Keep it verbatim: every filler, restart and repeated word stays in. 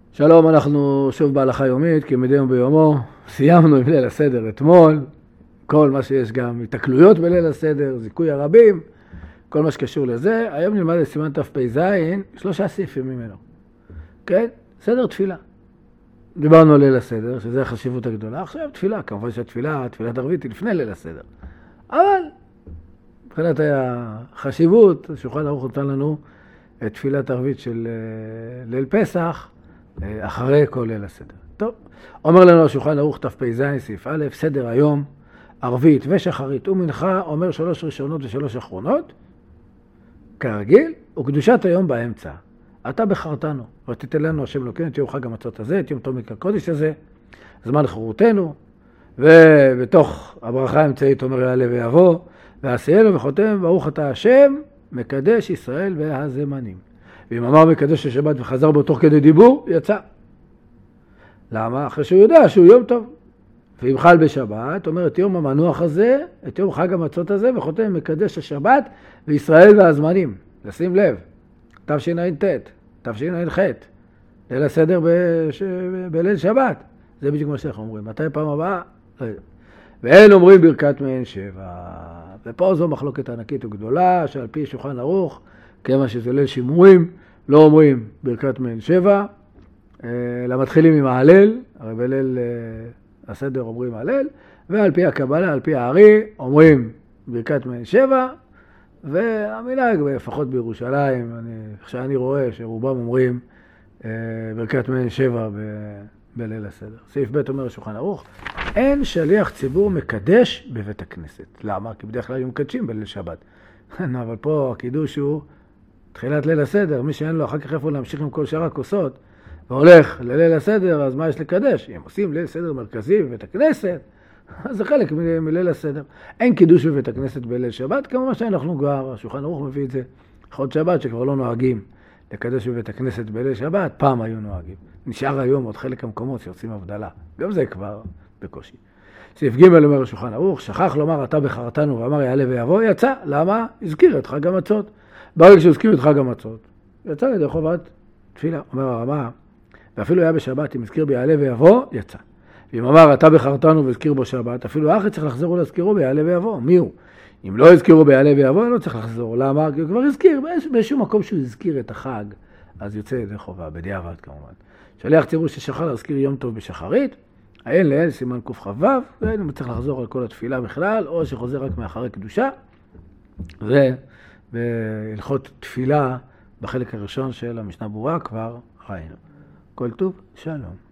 שלום, אנחנו שוב בהלכה יומית, כמדי יום ביומו. סיימנו עם ליל הסדר אתמול, כל מה שיש גם התקלויות בליל הסדר, זיכוי הרבים, כל מה שקשור לזה. היום נלמד לסימן תפ"ז, שלושה סעיפים ממנו. כן? סדר תפילה. דיברנו על ליל הסדר, שזה החשיבות הגדולה. עכשיו תפילה, כמובן שהתפילה, תפילת ערבית היא לפני ליל הסדר. אבל, מבחינת החשיבות, שולחן ערוך נתן לנו את תפילת ערבית של ליל פסח, אחרי כל ליל הסדר. טוב, אומר לנו השולחן ערוך תפ"ז, סעיף א', סדר היום, ערבית ושחרית ומנחה, אומר שלוש ראשונות ושלוש אחרונות, כרגיל, וקדושת היום באמצע. אתה בחרתנו, ותיתן לנו השם אלוקינו את יום חג המצות הזה, את יום תענית הקודש הזה, זמן חירותנו, ובתוך הברכה האמצעית אומר יעלה ויבוא, ועשיינו וחותם, ברוך אתה השם, מקדש ישראל והזמנים. ואם אמר מקדש השבת וחזר בו תוך כדי דיבור, יצא. למה? אחרי שהוא יודע שהוא יום טוב. ואם חל בשבת, אומר את יום המנוח הזה, את יום חג המצות הזה, וחותם מקדש השבת וישראל והזמנים. לשים לב, תשע"ט, תשע"ח, ליל הסדר בש... בליל שבת. זה בדיוק מה שאנחנו אומרים. מתי פעם הבאה? ואין אומרים ברכת מעין שבע. ופה זו מחלוקת ענקית וגדולה, שעל פי שולחן ערוך, כמה שזה ליל שימורים, לא אומרים ברכת מעין שבע, אלא מתחילים עם ההלל, הרי בליל הסדר אומרים ההלל, ועל פי הקבלה, על פי הארי, אומרים ברכת מעין שבע, והמנהג, לפחות בירושלים, אני, שאני רואה שרובם אומרים ברכת מעין שבע ב, בליל הסדר. סעיף ב' אומר השולחן ערוך, אין שליח ציבור מקדש בבית הכנסת. למה? כי בדרך כלל היו מקדשים בליל שבת. אבל פה הקידוש הוא תחילת ליל הסדר, מי שאין לו אחר כך איפה להמשיך עם כל שאר הכוסות, והולך לליל הסדר, אז מה יש לקדש? אם עושים ליל סדר מרכזי בבית הכנסת, אז זה חלק מ- מליל הסדר. אין קידוש בבית הכנסת בליל שבת, כמובן שאנחנו כבר, השולחן ערוך מביא את זה, חוד שבת שכבר לא נוהגים לקדש בבית הכנסת בליל שבת, פעם היו נוהגים. נשאר היום עוד חלק המקומות שעושים הבדלה, גם זה כבר בקושי. סעיף ג' אומר השולחן ערוך, שכח לומר אתה בחרתנו ואמר יעלה ויבוא, יצא. למה? הזכיר את חג המצות. ברגע שהזכיר את חג המצות, יצא לידי חובת תפילה. אומר הרמה, ואפילו היה בשבת, אם הזכיר ביעלה ויבוא, יצא. ואם אמר אתה בחרתנו והזכיר בו שבת, אפילו האחד צריך לחזור ולהזכירו ביעלה ויבוא. מי הוא? אם לא הזכירו ביעלה ויבוא, לא צריך לחזור. למה? כי הוא כבר הזכיר, באיזשהו מקום שהוא הזכיר את החג, אז יוצא לידי חובה, בדיעבד כמובן. שליח ציבור ששכח להזכיר יום טוב בשחרית, האין לאל סימן קכ"ו, ואין צריך לחזור על כל התפילה בכלל, או שחוזר רק מאחרי קדושה, ובהלכות תפילה בחלק הראשון של המשנה ברורה כבר ראינו. כל טוב, שלום.